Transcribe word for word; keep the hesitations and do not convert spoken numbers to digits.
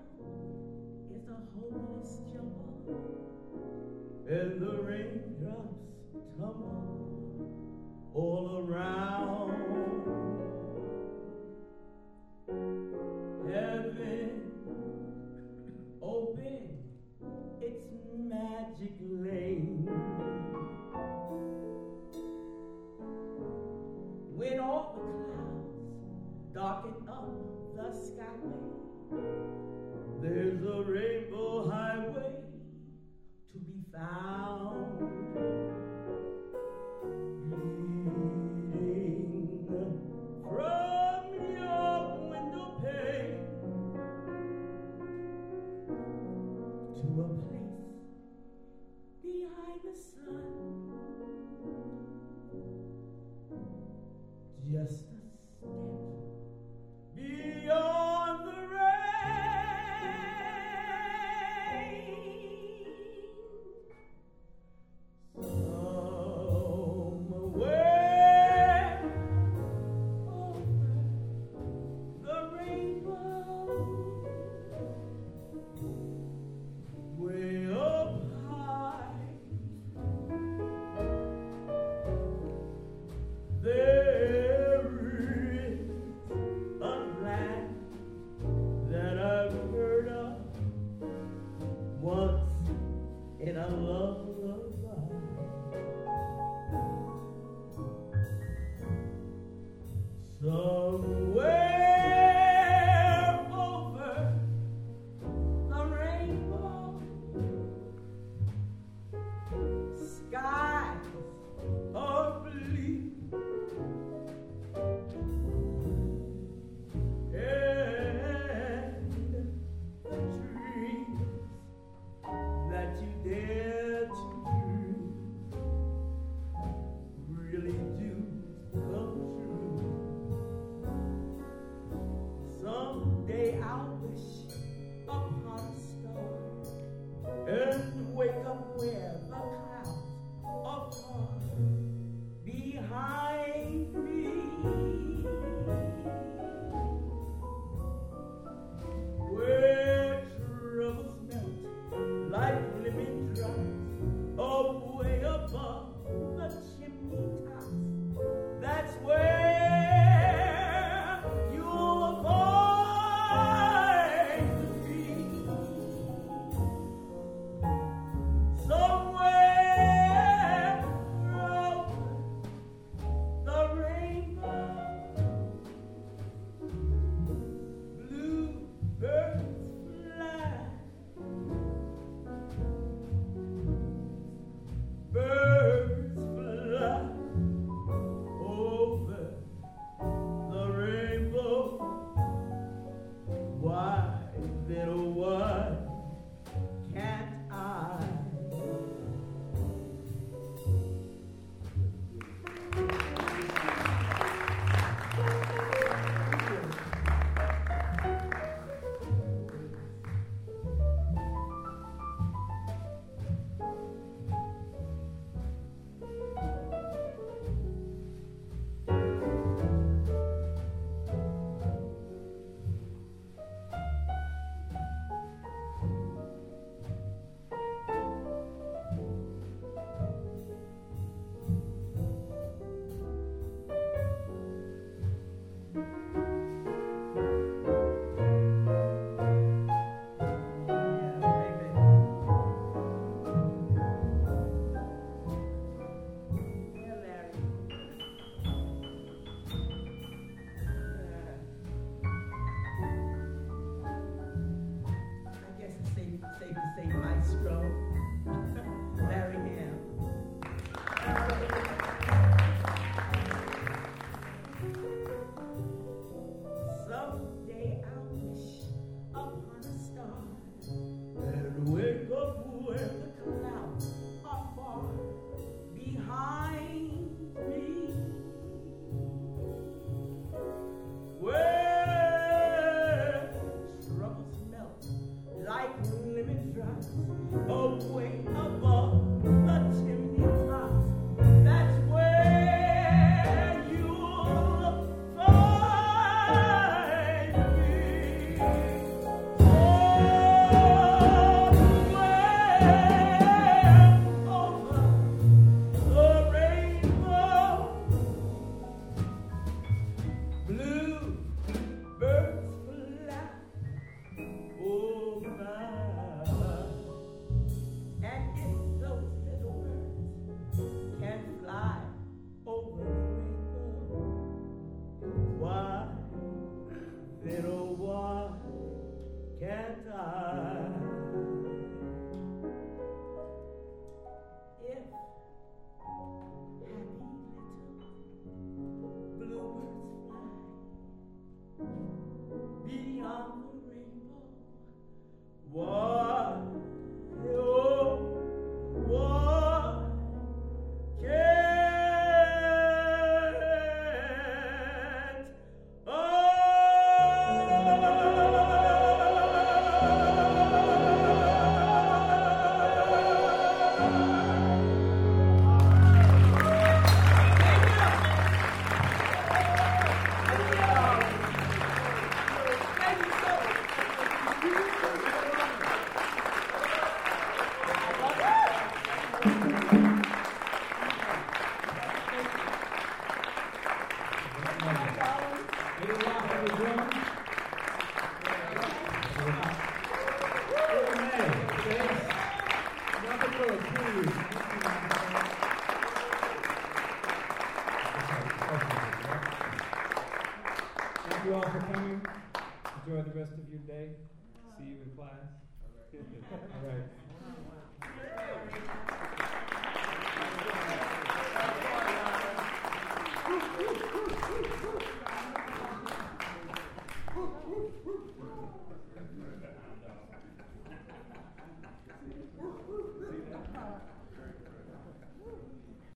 is a hopeless jumble, and the raindrops tumble all around. Heaven open its magic lane when all the clouds darken up the skyway. There's a rainbow highway to be found, leading from your window pane to a place behind the sun, just a step beyond the rain. Somewhere over the rainbow, way up high, there is a land that I've heard of once in a lullaby. Somewhere over the rainbow, skies are blue, and the dreams that you dare to dream really do come true. Someday I'll wish upon a star and wake up where the clouds are far behind me, where troubles melt like lemon drops away above the chimney tops. That's where you'll find me. Somewhere over the rainbow, bluebirds fly, birds fly over the rainbow. Why, little one, can't I? time. If happy little bluebirds fly beyond the rainbow, why, oh, why can't I? Thank you all for coming. Enjoy the rest of your day. See you in class. All right.